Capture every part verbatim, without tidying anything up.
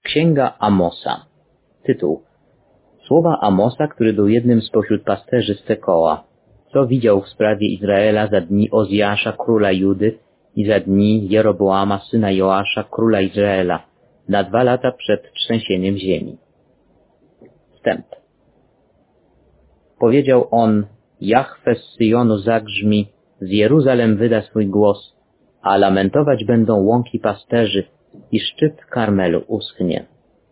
Księga Amosa. Tytuł. Słowa Amosa, który był jednym spośród pasterzy z Tekoa, co widział w sprawie Izraela za dni Ozjasza, króla Judy, i za dni Jeroboama, syna Joasza, króla Izraela, na dwa lata przed trzęsieniem ziemi. Wstęp. Powiedział on: Jahwe z Syjonu zagrzmi, z Jeruzalem wyda swój głos, a lamentować będą łąki pasterzy i szczyt Karmelu uschnie.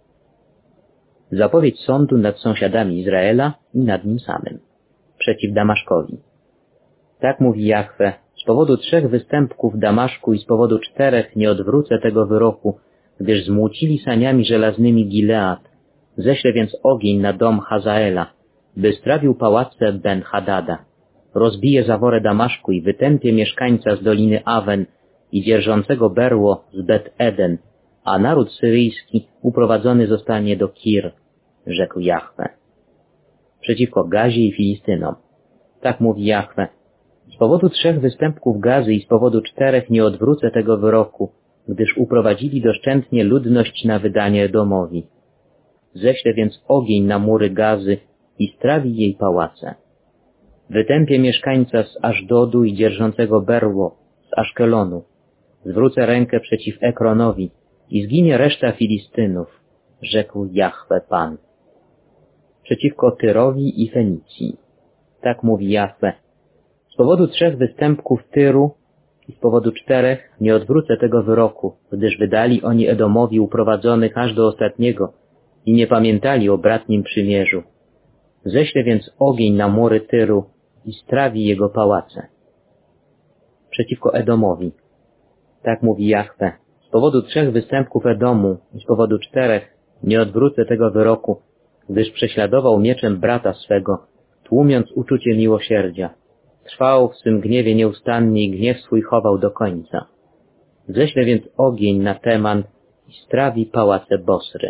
Zapowiedź sądu nad sąsiadami Izraela i nad nim samym, przeciw Damaszkowi. Tak mówi Jahwe: z powodu trzech występków Damaszku i z powodu czterech nie odwrócę tego wyroku, gdyż zmłócili saniami żelaznymi Gilead. Ześlę więc ogień na dom Hazaela, by strawił pałace Ben-Hadada. Rozbije zaworę Damaszku i wytępię mieszkańca z doliny Awen i dzierżącego berło z Bet-Eden, a naród syryjski uprowadzony zostanie do Kir, rzekł Jahwe. Przeciwko Gazie i Filistynom. Tak mówi Jahwe: z powodu trzech występków Gazy i z powodu czterech nie odwrócę tego wyroku, gdyż uprowadzili doszczętnie ludność na wydanie Edomowi. Ześlę więc ogień na mury Gazy i strawi jej pałace. Wytępię mieszkańca z Aszdodu i dzierżącego berło z Aszkelonu. Zwrócę rękę przeciw Ekronowi i zginie reszta Filistynów, rzekł Jahwe Pan. Przeciwko Tyrowi i Fenicji. Tak mówi Jahwe: z powodu trzech występków Tyru i z powodu czterech nie odwrócę tego wyroku, gdyż wydali oni Edomowi uprowadzonych aż do ostatniego i nie pamiętali o bratnim przymierzu. Ześlę więc ogień na mury Tyru i strawi jego pałace. Przeciwko Edomowi. Tak mówi Jahwe: z powodu trzech występków Edomu i z powodu czterech nie odwrócę tego wyroku, gdyż prześladował mieczem brata swego, tłumiąc uczucie miłosierdzia. Trwał w swym gniewie nieustannie i gniew swój chował do końca. Ześlę więc ogień na Teman i strawi pałace Bosry.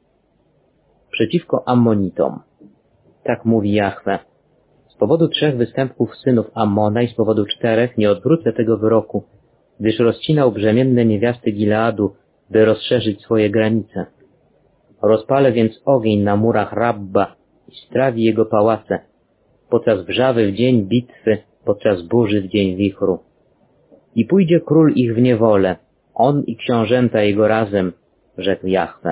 Przeciwko Ammonitom. Tak mówi Jahwe: z powodu trzech występków synów Ammona i z powodu czterech nie odwrócę tego wyroku, gdyż rozcinał brzemienne niewiasty Gileadu, by rozszerzyć swoje granice. Rozpalę więc ogień na murach Rabba i strawi jego pałace, podczas wrzawy w dzień bitwy, podczas burzy w dzień wichru. I pójdzie król ich w niewolę, on i książęta jego razem, rzekł Jahwe.